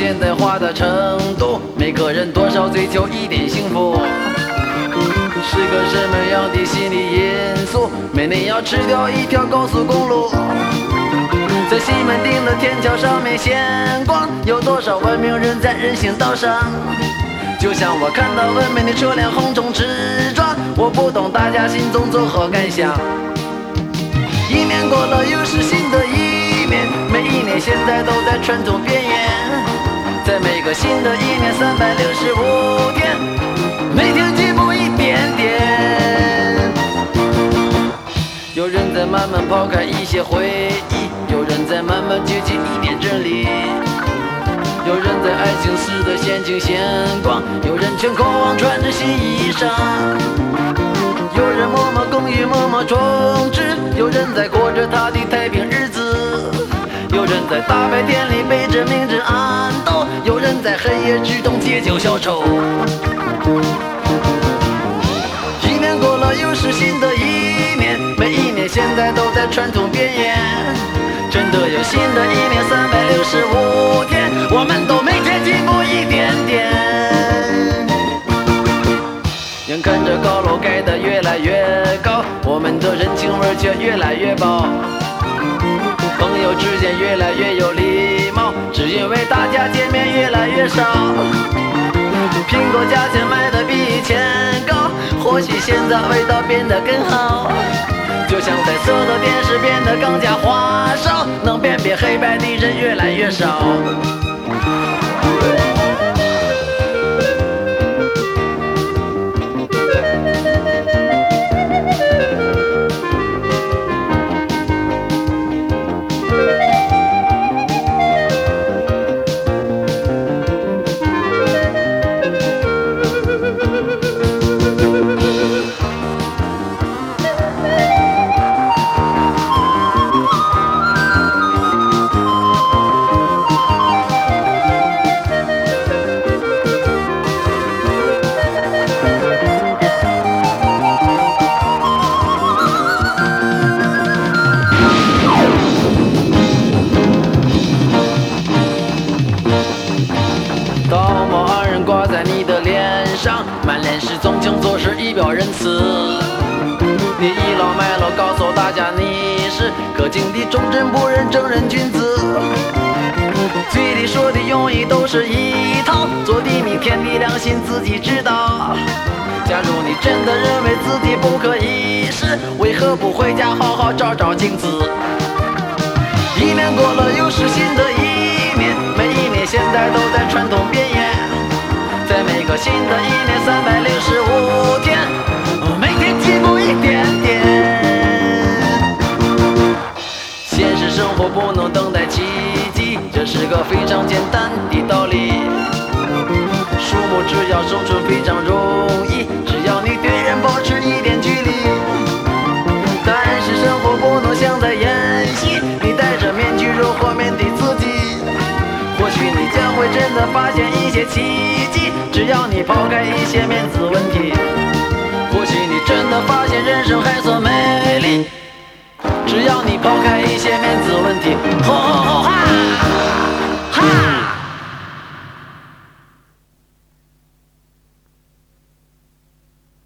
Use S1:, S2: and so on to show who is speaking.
S1: 现代化的程度，每个人多少追求一点幸福。是个什么样的心理因素？每年要吃掉一条高速公路。在西门町的天桥上面闲逛，有多少文明人在人行道上？就像我看到文明的车辆横冲直撞，我不懂大家心中作何感想。一年过了又是新的一年，每一年现在都在传统边缘。在每个新的一年365天，每天进步一点点。有人在慢慢抛开一些回忆，有人在慢慢聚集一点真理。有人在爱情时的陷阱闲逛，有人全渴望穿着新衣裳。有人默默耕耘默默种植，有人在过着他的太平日子。有人在大白天里背着明知暗斗，有人在黑夜之中借酒消愁。一年过了又是新的一年，每一年现在都在传统边缘。真的有新的一年365天，我们都每天进步一点点。眼看着高楼盖得越来越高，我们的人情味却越来越薄。朋友之间越来越有礼貌，只因为大家见面越来越少。苹果价钱卖得比以前高，或许现在味道变得更好。就像彩色的电视变得更加花哨，能辨别黑白的人越来越少。道貌岸然挂在你的脸上，满脸是纵情做事以表仁慈。你倚老卖老告诉大家你是可敬的忠贞不仁正人君子。嘴里说的用意都是一套，做的你天地良心自己知道。假如你真的认为自己不可一世，为何不回家好好照照镜子？一年过了又是新的一年，每一年现在都在传统边缘。在每个新的一年365天，每天进步一点点。现实生活不能等待奇迹，这是个非常简单的道理。树木只要生存非常容易，只要你对人保持一点距离。但是生活不能像在演戏，你戴着面具如何面对自己？或许你将会真的发现一些奇迹，只要你抛开一些面子问题。或许你真的发现人生还算美丽，只要你抛开一些面子问题。吼吼吼哈哈！